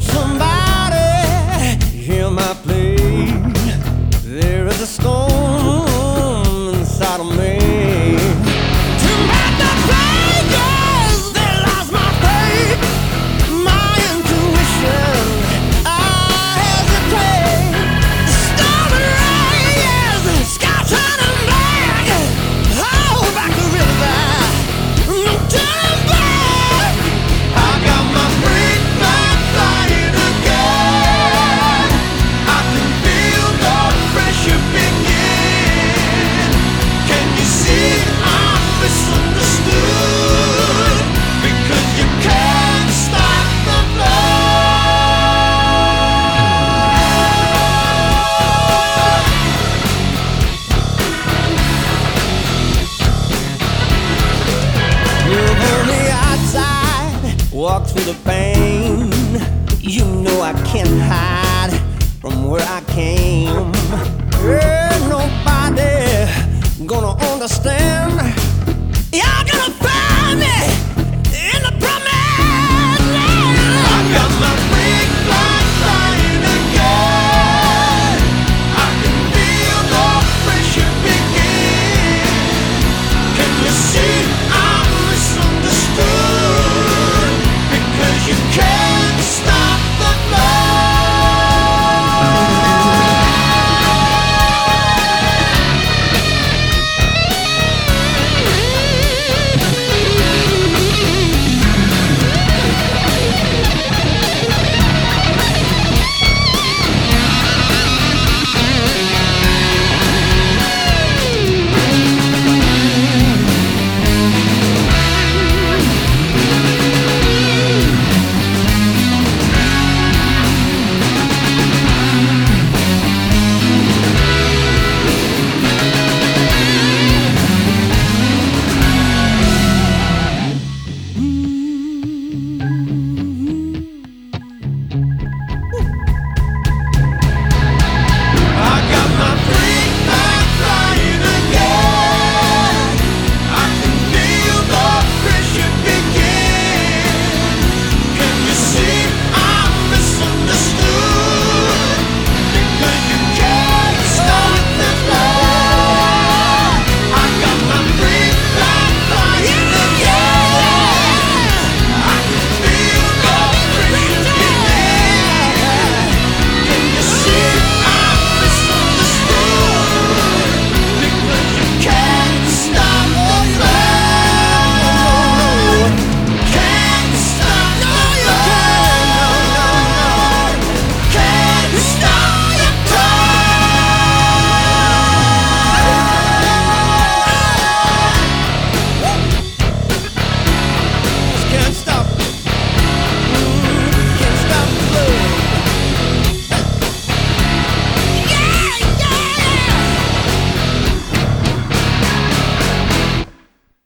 Won't somebody hear my plea? There is a storm inside of me. Too bad the players, they lost my faith, my intuition. I hesitate. The storm and rain, sky turning black. Hold back the river, no turning back. I got my freak flag flying again. I can feel the pressure begin. Can you see I'm misunderstood? Because you can't stop the flow. Live on the outside, walk through the pain. You know I can't hide from where I came.